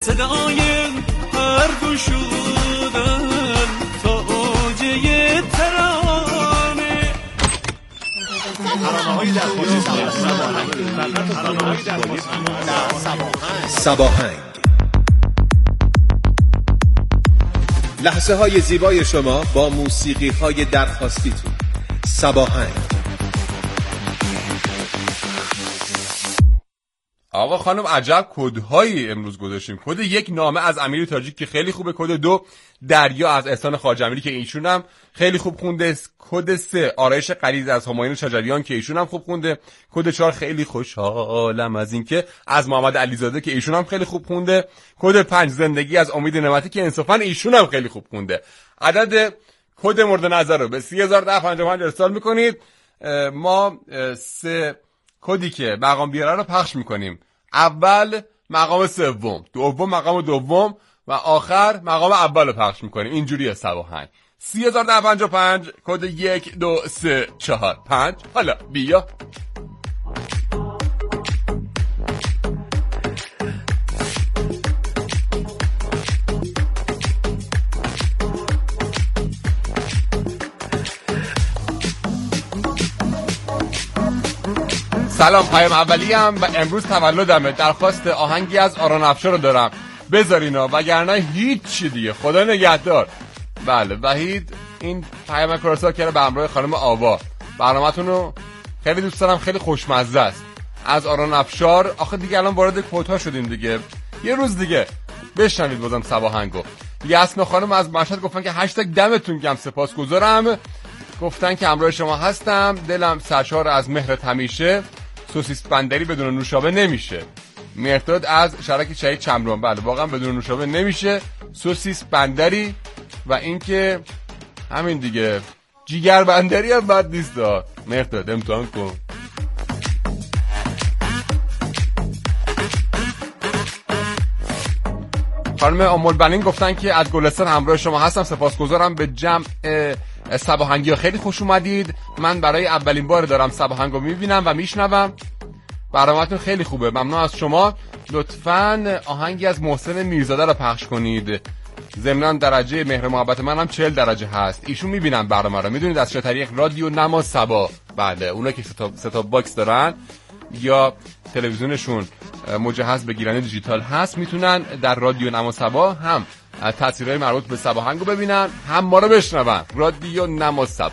صدای هر گشودن تا اوجه ترانه. سباهنگ، لحظه های زیبای شما با موسیقی های درخواستیتون. سباهنگ. آقا خانم عجب کدهایی امروز گذاشتیم. کد 1 نامه از امیر تاجیک که خیلی خوبه. کد 2 دریا از احسان خواجه امیری که ایشون هم خیلی خوب خونده. کد 3 آرایش غلیظ از همایون شجریان که ایشون هم خوب خونده. کد 4 خیلی خوشحالم از این که از محمد علیزاده که ایشون هم خیلی خوب خونده. کد 5 زندگی از امید نعمتی که انصافا ایشون هم خیلی خوب خونده. عدد کد مورد نظر رو به 3055 ارسال میکنید. ما 3 کدی که مقام بیاره رو پخش میکنیم. اول مقام سوم، دوم مقام دوم و آخر مقام اول رو پخش میکنیم. اینجوریه سباهنگ. 3055 کد 1 2 3 4 5. حالا بیا. سلام، پیام اولیم و امروز تولدمه. درخواست آهنگی از آرون افشار رو دارم بذارینا وگرنه هیچ دیگه. خدا نگهدار. بله وحید این پیام کراسا کرده به همراه خانم آوا. برنامه‌تون رو خیلی دوست دارم، خیلی خوشمزه است. از آرون افشار. آخه دیگه الان وارد کوتا شدیم دیگه، یه روز دیگه بشنوید بازم سباهنگو. یاسمین خانم از مشهد گفتن که هشتگ دمتون گرم، سپاسگزارم. گفتن که همراه شما هستم، دلم سرشار از مهرت همیشه، سوسیس بندری بدون نوشابه نمیشه. مرداد از شرک شهید چمران. بله واقعا بدون نوشابه نمیشه سوسیس بندری. و اینکه همین دیگه جیگر بندری هم بد نیست. مرداد امتحان کن. خانم امول بنین گفتن که از گلستان همراه شما هستم، سپاسگزارم. به جمع سباهنگی ها خیلی خوش اومدید. من برای اولین بار دارم سباهنگو میبینم و میشنوم. برنامه‌تون خیلی خوبه، ممنون از شما. لطفاً آهنگی از محسن میرزاده رو پخش کنید. ضمناً درجه مهر محبت من هم 40 درجه هست. ایشون میبینن برنامه رو، میدونید از چه طریق؟ رادیو نما سبا. بله اونا که ستا باکس دارن یا تلویزیونشون مجهز به گیرنده دیجیتال هست میتونن در رادیو نما سبا هم تصویرهای مربوط به سباهنگو ببینن هم ما رو بشنون. رادیو نما سبا.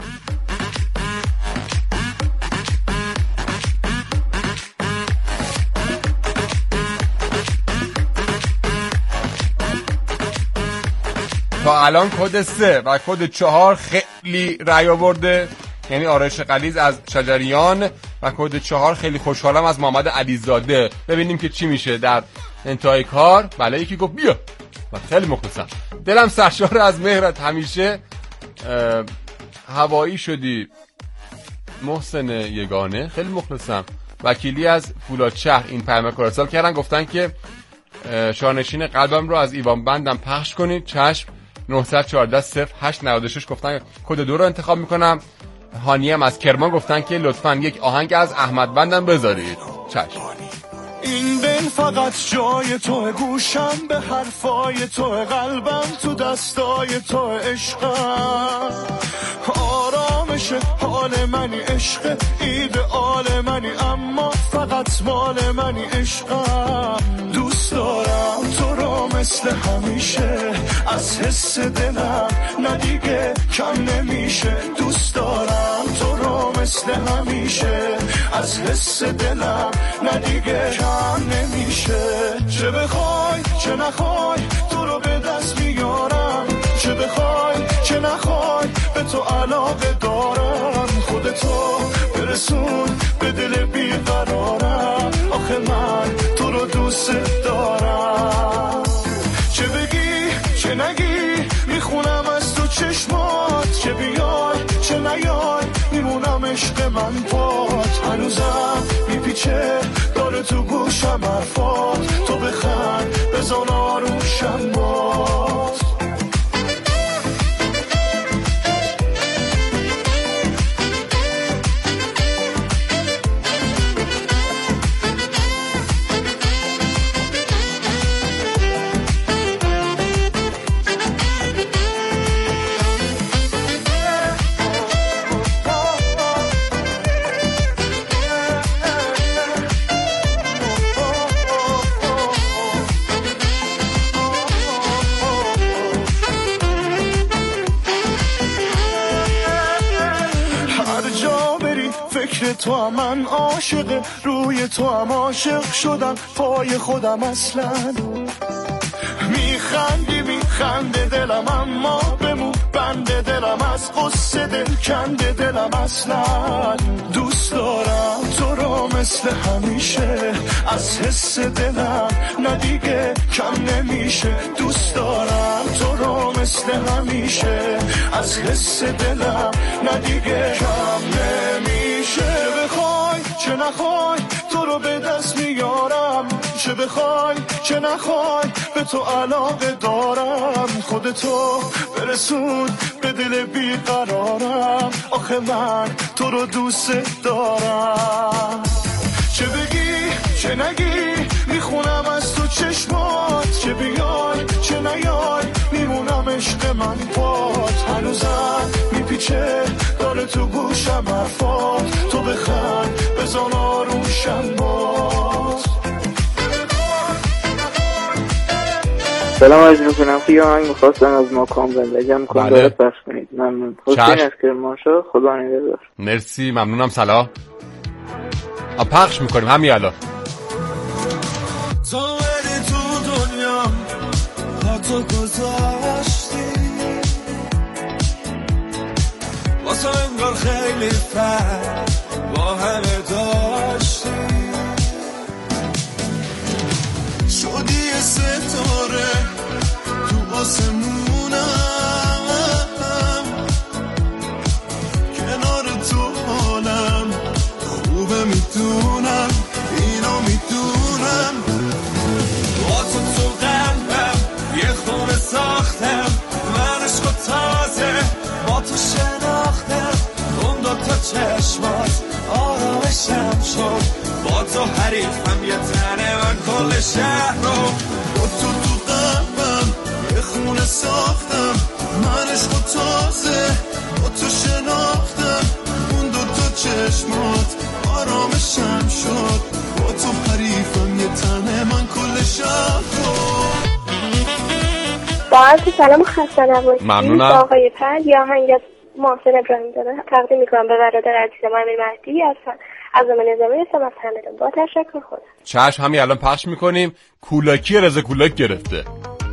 تا الان کد 3 و کد 4 خیلی رأی آورده، یعنی آرایش غلیظ از شجریان و کد 4 خیلی خوشحالم از محمد علیزاده. ببینیم که چی میشه در انتهای کار. بله یکی گفت بیا و خیلی مخلصم. دلم سرشار از مهرت همیشه. هوایی شدی محسن یگانه، خیلی مخلصم. وکیلی از فولادشهر این پیام ارسال کردن، گفتن که شانشین قلبم رو از ایوان بندم پخش کنید. چشم. 914 0896 گفتن کد 2 رو انتخاب میکنم. هانیم از کرمان گفتن که لطفاً یک آهنگ از احمد بندم بذارید. چشم. این بین فقط جای تو، گوشم به حرفای تو، قلبم تو دستای تو، عشقم آرامش حال منی، عشق ایدئال منی، اما فقط مال منی، عشقم دوست دارم تو رو مثل همیشه، از حس دلم ندیگه کم نمیشه، دوست دارم تو رو مثل همیشه، از حس دلم ندیگه کم نمیشه. چه بخوای چه نخوای تو رو به دست میارم، چه بخوای چه نخوای به تو علاقه دارم، خودتو برسون به دل بیقرارم، آخه من تو رو دوست دارم. چه بگی چه نگی میخونم از تو چشمات، چه بیای چه نیای میمونم عشق من پات، هنوزم میپیچه داره تو گوشم حرفات، تو بخند بزن آروشم باد. تو هم من عاشق، روی تو هم عاشق شدم، پای خودم اصلا. میخنده دلم اما بمون بنده دلم، از قصه دل کنده دلم اصلا. دوست دارم تو رو مثل همیشه، از حس دلم نه دیگه کم نمیشه. دوست دارم تو رو مثل همیشه، از حس دلم نه دیگه کم نمیشه. بخوای چه نخوای تو رو به دست میارم، چه بخوای چه نخوای به تو علاقه دارم. خودتو برسون به دل بیقرارم، آخه من تو رو دوست دارم. چه بگی چه نگی میخونم از تو چشمات، چه بیای چه نیای میمونم عشق من پات. هنوزم میپیچه داره تو گوشم حرفات، تو بخند بزن آروشم باز. سلام عرض میکنم که یه آهنگ میخواستم از ماکان بندگم کنم داره پخش کنید. ممنون. حسین از کرمانشاه، خدا نگهدار. مرسی ممنونم. سلام پخش میکنیم همین الان. تو بری تو دنیا با تو گذاشتی، واسه انگار خیلی فرق با همه داشتی. شدی ستاره تو آسمونم، کنار تو حالم خوبه میدونم، اینو میدونم. با تو قلبم یه خونه ساختم، من عشق تازه با تو شناختم. اون دوتا چشمات آرامشم شد، با تو حریفم یه تنه من کل شهر رو. با تو قلبم یه خونه ساختم، من عشق تازه با تو شناختم. اون دوتا چشمات آرامشم شد، با تو حریفم یه تنه من کل شهر رو. با عرض سلام خسته نباشید. ممنونم. با آقای پد یا آهنگ از محسن ابراهیم داره تقدیم میکنم به برادر عزیزم امیر مهدی از زمان نظامی هستم از همدان. با تشکر خدا. چشم همین الان پخش میکنیم. کولاکی رضا کولاک گرفته.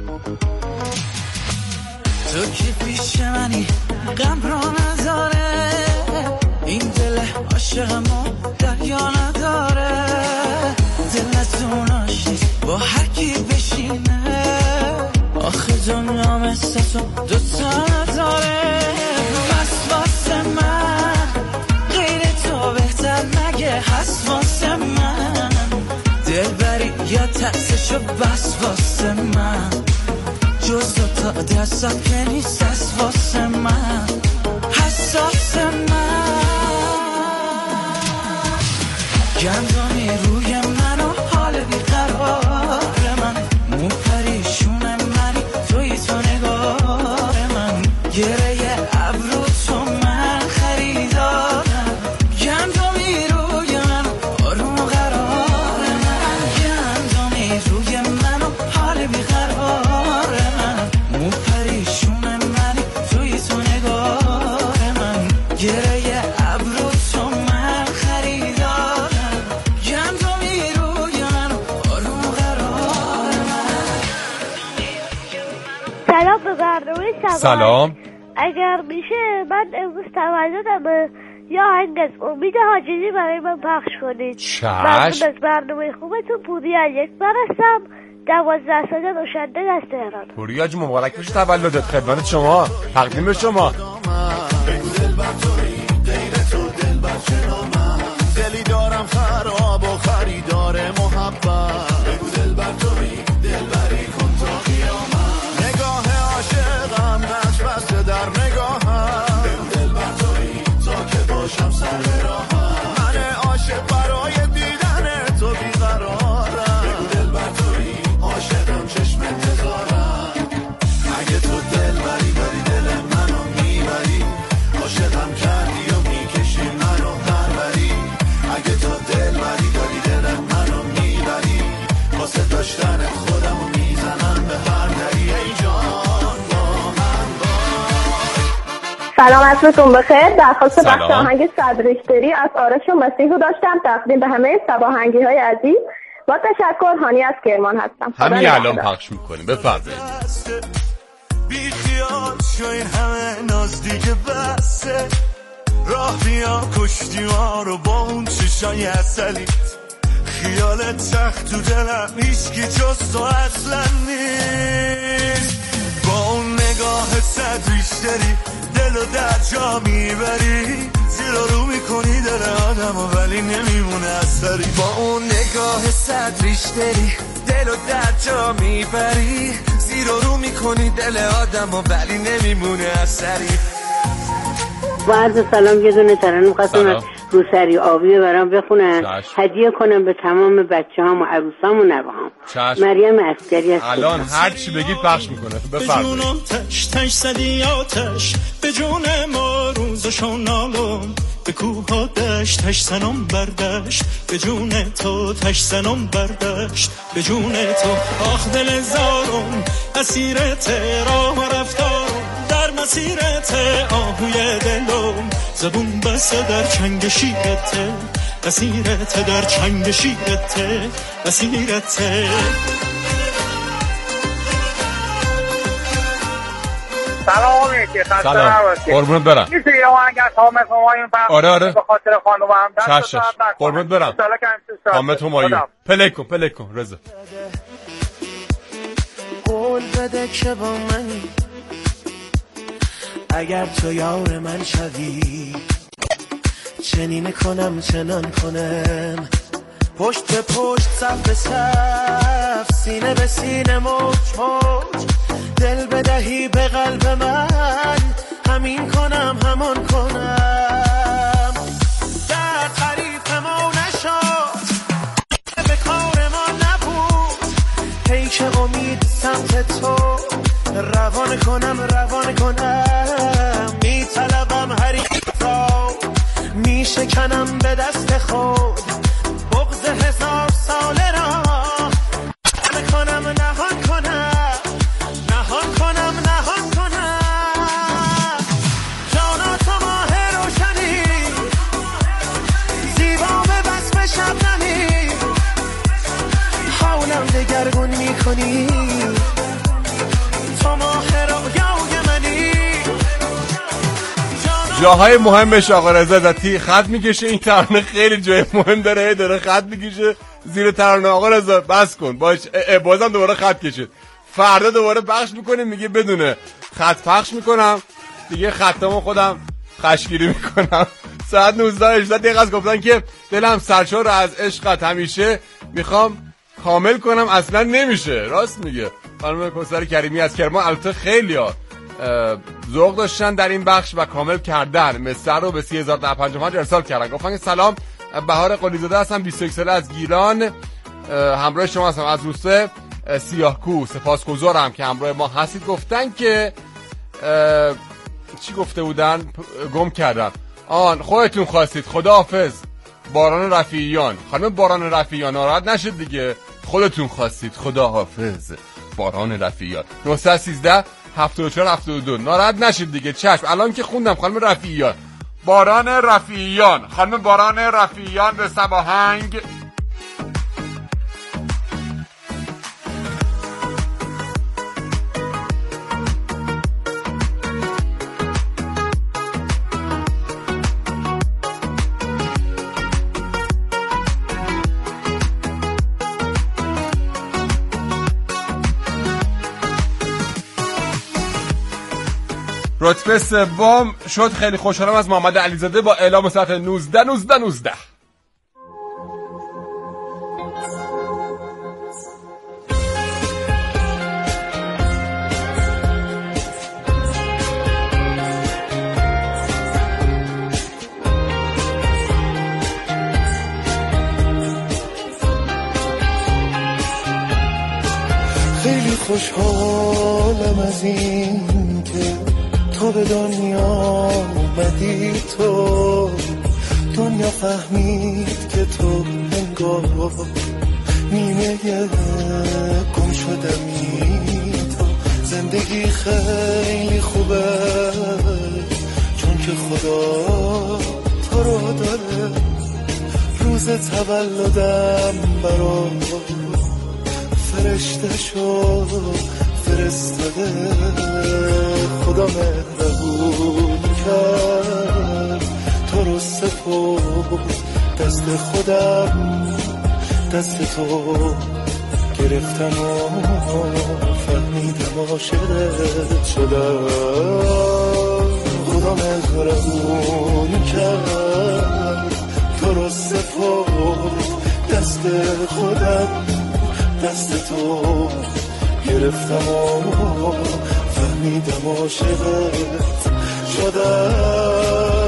تو که پیش منی غم را نداره، این دل عاشقمو دریا نداره. دلتون آشیست با هر کی بشینه، آخه دنیا مثل تو دوتا نداره. بس واسه من غیر تو بهتر نگه هست واسه من، دلبری یا تأسشو بس واسه من، جز تو تا دستت که نیست هست واسه من، حساس من. گندمی روی من و حال بیقرار من، مو پریشون منی توی تو نگار من، گره ابرو تو من خریدارم. گندمی روی من آروم قرار من، گندمی روی من و حال بیقرار من، مو پریشون منی توی تو نگار من، گره ابرو تو من خریدارم. گندمی روی من آروم قرار من. سلام به برنامه سبا. سلام. اگر میشه من امروز تولدم، یا آهنگ از امید حاجی برای من پخش کنید. ممنون از برنامه خوبتون. پوریا یک من هستم، 12 ساله، روشنده از تهران. پوریا جون مبارک باشه تولدت. خدمت شما تقدیم به شما. دلی دارم خراب و خریدار محبت، بگو دل بر توی دلبری کن تا قیامت. نگاه عاشقم نش بسته در نگاهم، بگو دل بر توی تا که باشم سر راهم. من عاشق برای دیدن تو بیقرارم، بگو دل بر توی عاشقم چشم انتظارم. اگه تو دل بری بری دل منو میبری، عاشقم کردی و میکشی منو پروری. اگه تو دل بری داری دل منو میبری، واسه داشتن سلام عصرتون بخیر. درخواست بخش آهنگ صدریشتری از آرش و مسیحو داشتم تقدیم به همه سباهنگی های عزیز. با تشکر. هانی از کرمان هستم. همین الان پخش میکنیم. بفرمایید. بی خیال شوی همه نزدیک بسه راه بیا کشتی ما رو با اون چشای اصلیت خیال تخت تو دلم هیچکی جز تو اصلا نیست با اون نگاه صدریشتری دلو در جا میبری زیر رو میکنی دل آدمو ولی نمیمونه اثری با اون نگاه صدریشتری دلو در جا میبری زیر رو میکنی دل آدمو ولی نمیمونه اثری. با عرض سلام یه دونه ترانه خواستم از روسری آبی برام بخونن هدیه کنم به تمام بچه‌هام و عروسام و نوه‌هام. مریم عسکری هست. الان هر چی بگید پخش میکنه. بفرمایید. تش زدی آتش به جون ما روزشو نالم به کوه ها دشت سنم بردشت به جون تو تش سنم بردشت به جون تو آخ دل زارم اسیرت راه و رفتارم در مسیرت آهوی دلم زبون بسته در چنگ شیرت اسیرت در چنگ شیرت اسیرت. سلام علیکم. سلام. قربونت برم. میشه یه آهنگ از حامد همایون آره به خاطر خانومم چشم. قربونت برم. حامد همایون پلی کن رضا. قول بده که با منی اگر تو یار من شدی چنین کنم چنان کنم پشت به پشت صف به صف سینه به سینه موج موج دل بدهی به قلب من همین کنم همان کنم در تعریف ما نشد به کار ما نبود پیش امید سمت تو روان کنم میطلبم حریف را میشکنم به دست خود بغض 1000 ساله را نهان کنم جانا تو ماه روشنی زیبا به بسم شبنمی حالم دگرگون میکنی تو ماه رویای منی. جاهای مهمش آقا رضا عزتی خط میکشه. این ترانه خیلی جای مهم داره خط میکشه زیر ترانه. آقا رضا بس کن بازم دوباره خط کشید. فردا دوباره پخش میکنیم میگه بدونه خط پخش میکنم دیگه خطامو خودم خشگیری میکنم. ساعت 19 دقیقه از گفتن که دلم سرشار از عشقت همیشه میخوام کامل کنم اصلا نمیشه. راست میگه خانم کوثر کریمی از کرمان. البته خیلیا ذوق داشتن در این بخش و کامل کردن. مستر رو به 3055 ارسال کردن. گفتن سلام بهار قلیزاده هستم 21 ساله از گیلان همراه شما هستم از روسته سیاهکو. سپاسگزارم که همراه ما هستید. گفتن که چی گفته بودن گم کردم. خودتون خواستید. خداحافظ باران رفیعیان. خانم باران رفیعیان ناراحت نشد دیگه. خودتون خواستید. خداحافظ باران رفیعیان. 913 74 72 ناراحت نشید دیگه. چشم الان که خوندم خانم رفیعیان باران رفیعیان. خانم باران رفیعیان به سباهنگ. رتبه سوم شد. خیلی خوشحالم از محمد علیزاده با اعلام ساعت 19. خیلی خوشحالم از این که تو به دنیا اومدی تو دنیا فهمید که تو انگار نیمه گم شدمی تو زندگی خیلی خوبه که خدا تو رو داره، روز تولدم برا فرشته شو فرستاده، خدا مهربون کرد تو رو سپرد دست خودم، دست تو گرفتم و فهمیدم عاشقت شدم، خدا مهربون کرد تو رو سپرد دست خودم، دست تو گرفتم و فهمیدم عاشقت شدم.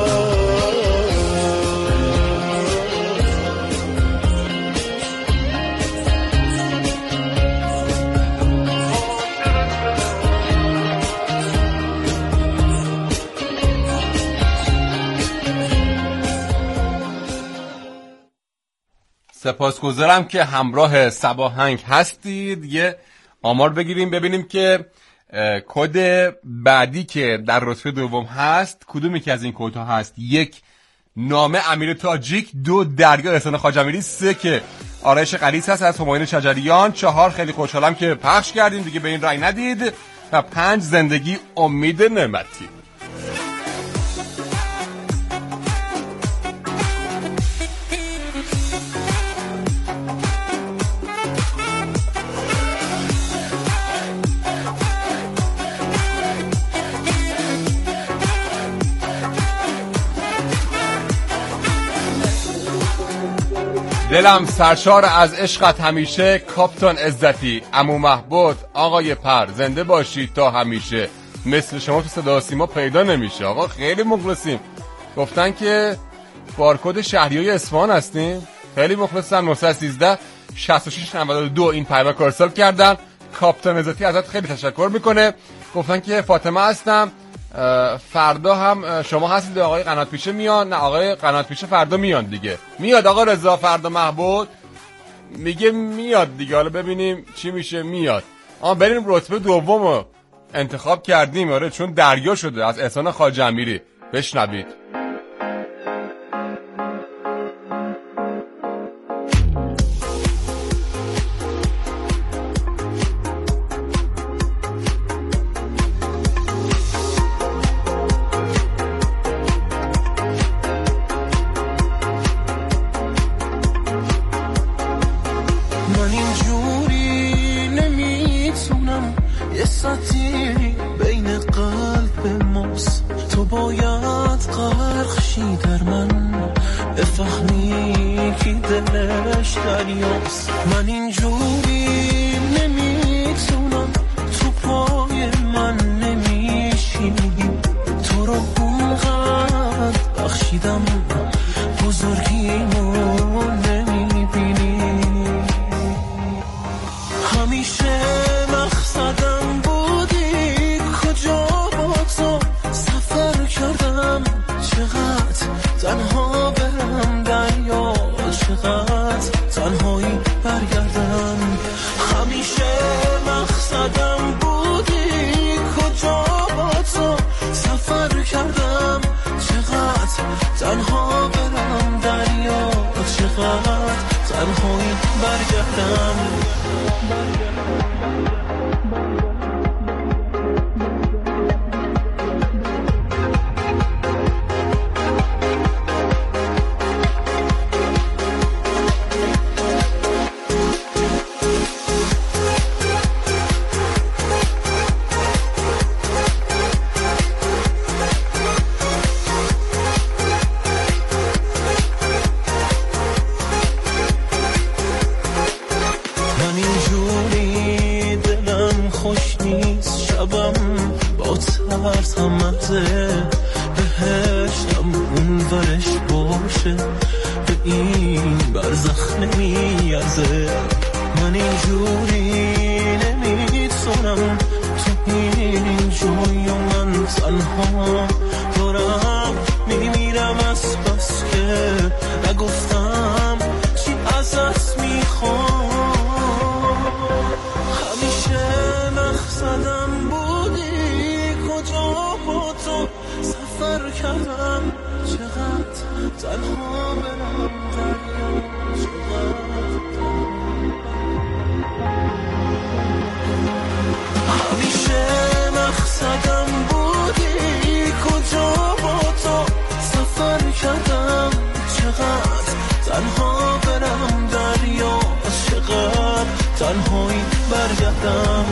سپاسگزارم که همراه سباهنگ هستید. یه آمار بگیریم ببینیم که کد بعدی که در رتبه دوم هست کدومی که از این کدها هست؟ 1 نامه امیر تاجیک، 2 دریا احسان خواجه امیری، 3 که آرایش غلیظ هست از همایون شجریان، 4 خیلی خوشحالم که پخش کردیم دیگه به این رای ندید، و 5 زندگی امید نعمتی. دلم سرشار از عشقت همیشه، کاپتان عزتی، عمو محبود، آقای پر، زنده باشید تا همیشه، مثل شما تو صدا و سیما پیدا نمیشه. آقا خیلی مخلصیم، گفتن که بارکد شهریای اصفهان هستیم، خیلی مخلصم. 913 66 92 این پیام ارسال کردن. کاپتان عزتی ازت خیلی تشکر میکنه، گفتن که فاطمه هستم، فردا هم شما هستید آقای قنات پیشه میان؟ نه آقای قنات پیشه فردا میان دیگه، میاد آقا رضا فردا محبود میگه میاد دیگه، حالا ببینیم چی میشه. میاد. بریم رتبه دومو انتخاب کردیم، آره چون دریا شده، از احسان خواجه امیری. بشنوید. سفر سفر کردم چقدر تنها برم دریا همیشه مقصدم بودی کجا با تو سفر کردم چقدر تنها برم دریا چقدر تنهایی برگردم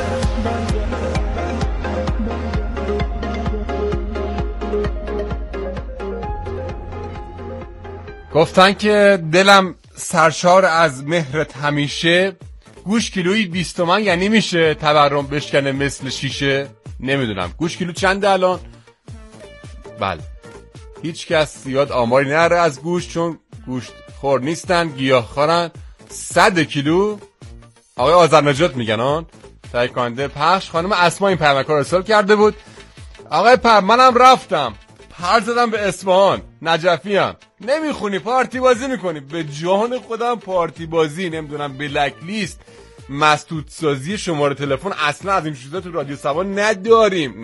گفتن که دلم سرشار از مهرت همیشه گوش کیلویی 20 تومن یعنی میشه تورم بشکنه مثل شیشه نمیدونم گوش کیلو چنده الان بله هیچ کس زیاد آماری نره از گوشت چون گوشت خور نیستن گیاهخوارن 100 کیلو آقای آذرنجات میگن آن تهیه کننده پخش خانم اسما این پیامک رو ارسال کرده بود آقای پر منم رفتم پر زدم به اصفهان نجفیم نمیخونی پارتی بازی میکنی به جان خودم پارتی بازی نمیدونم بلک لیست مسدود سازی شماره تلفن اصلا از این چیزا تو رادیو سبا نداریم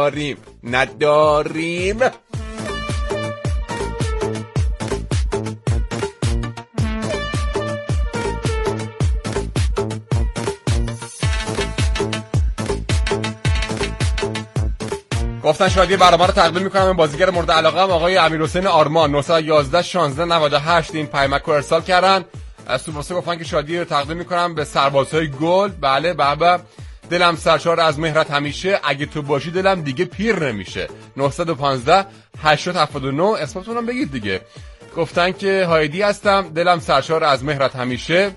گفتن شادی برنامه رو تقدیم میکنم این بازیگر مورد علاقه هم آقای امیرحسین آرمان 911 16 98 این پیامک رو ارسال کردن از تو واسه گفتن که شادی رو تقدیم میکنم به سربازهای گل بله بابا دلم سرشار از مهرت همیشه اگه تو باشی دلم دیگه پیر نمیشه 915 879 اسمتون هم بگید دیگه گفتن که هایدی هستم دلم سرشار از مهرت همیشه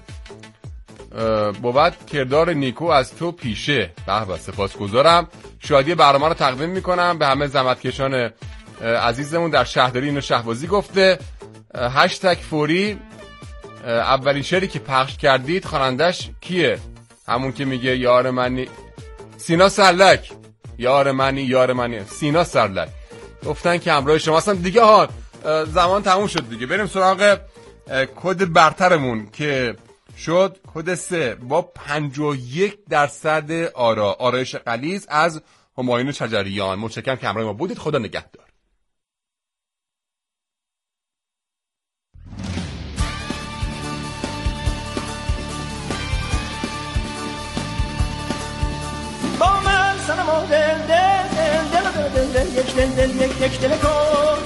بود کردار نیکو از تو پیشه به سپاسگزارم شادی برنامه رو تقدیم میکنم به همه زحمتکشان عزیزمون در شهرداری اینو شهبازی گفته هشتگ فوری اولین شعری که پخش کردید خوانندش کیه همون که میگه یار منی سینا سرلک یار منی سینا سرلک گفتن که همراه شما هستم دیگه ها زمان تموم شد دیگه بریم سراغ کد برترمون که شد کد 3 با 51% آرایش غلیظ از همایون شجریان متشکرم که همراه ما بودید خدا نگهدار با من سنم و دل یک دل کن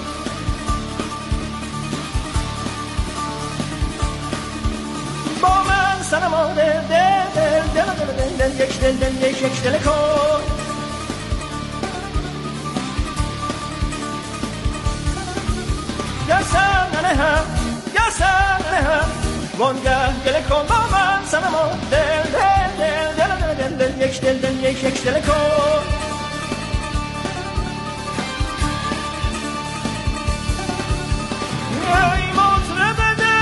با من سنم و دل یک دل کن یا سنه هم وانگه دل کن با من سنم و دل یک دل کن ای مطرب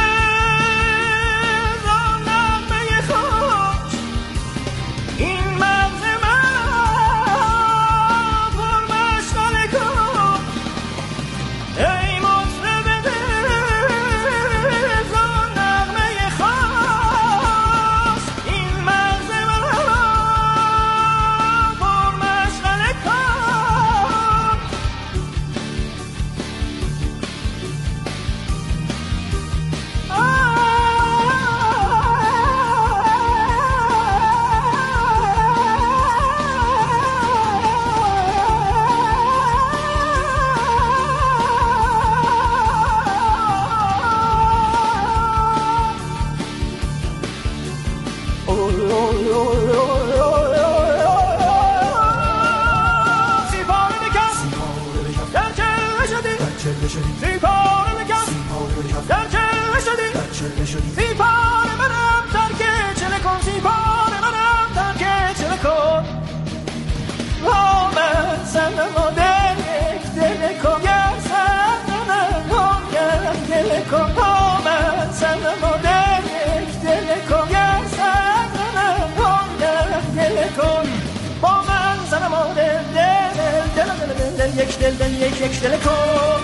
یک دل کن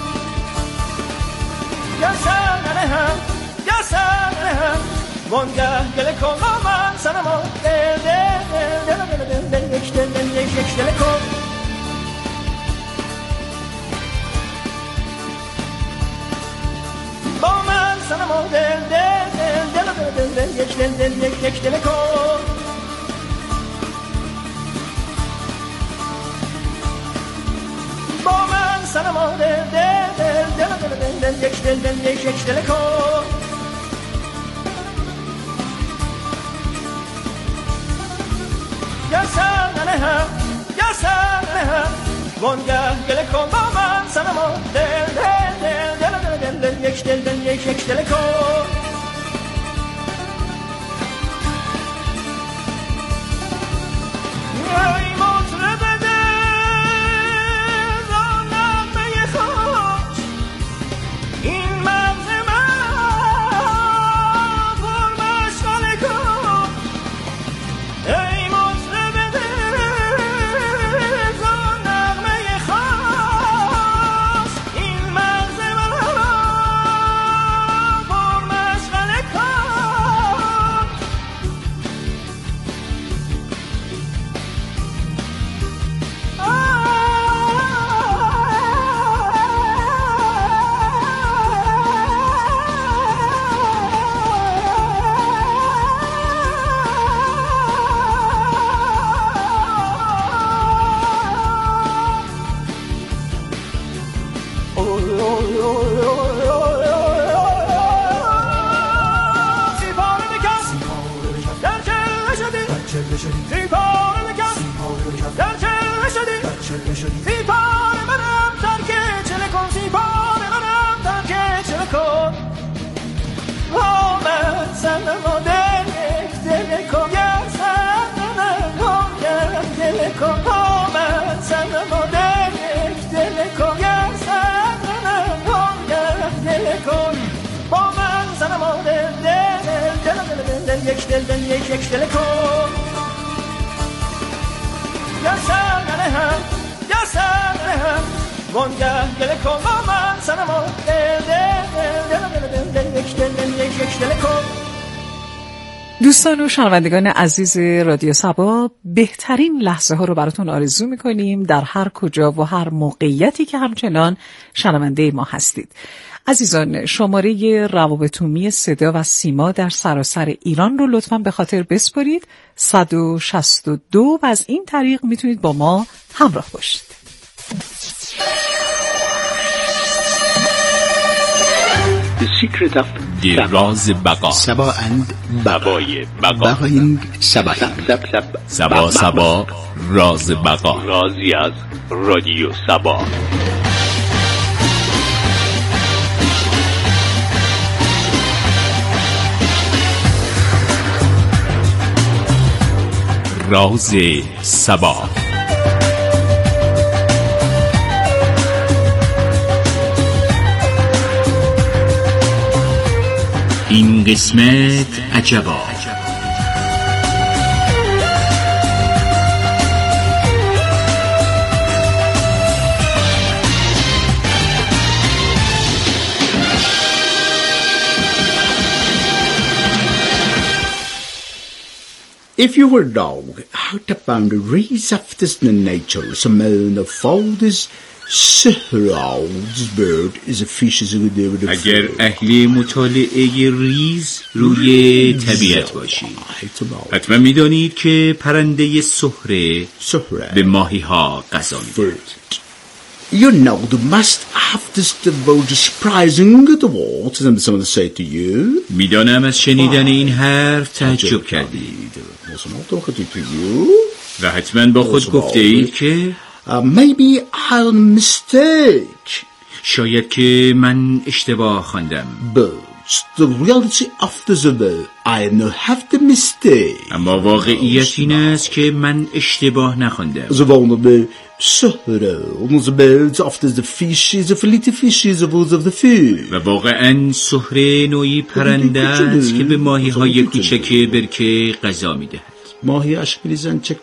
یا سنه هم وانگه دل کن با من سنم و دل یک دل کن یک دل یک دل کن یا سنه هم یا سنه هم وانگه گله کن با من سنما دل دل دل دل دل دل یک دل یک دل کن ای مطرب دل زانم به خوش این مغز من پر مشغله کن ای مطرب دل زانم به خوش این مغز من پر مشغله کن سیپار منم ترک چله کن سیپار منم ترک چله کن با من سنم دل دل کن یا سنم دل کن با من سنم دل کن یا سنم دل کن با من سنم دل یک دل یک دل کن یا سنم هم یا سنه هم وانگه گله کن با من سنما دل دل دل دل دل یک دل یک دل کن. دوستان و شنوندگان عزیز رادیو صبا، بهترین لحظه ها رو براتون آرزو میکنیم در هر کجا و هر موقعیتی که همچنان شنونده ما هستید. عزیزان، شماره روابط‌عمومی صدا و سیما در سراسر ایران رو لطفاً به خاطر بسپارید 162 و از این طریق میتونید با ما همراه باشید. راز بقا سبا اند بقای بقا بقایند سبا سبا سبا راز بقا رازی از رادیو صبا. راز صبا. این قسمت عجبا. If you were a dog, out upon the race after the nature, some man of fathers, Sehraud's bird is a fish is a good day with the اگر اهل مطالعه ریز روی طبیعت باشید، حتما میدانید که پرنده سهره به ماهی ها غذا می‌دهد. You know, the must have this devoted surprising the world, as someone say to you. میدانم از شنیدن این حرف تعجب کردید و حتما با خود گفته اید که maybe I'll mistake. شاید که من اشتباه خواندم. But the reality of the I have the mistake. اما واقعیت این است که من اشتباه نخواندم. و واقعا سهره نوعی پرنده است که به ماهی های کوچک برکه غذا میدهد. ماهی اشک بریزن چک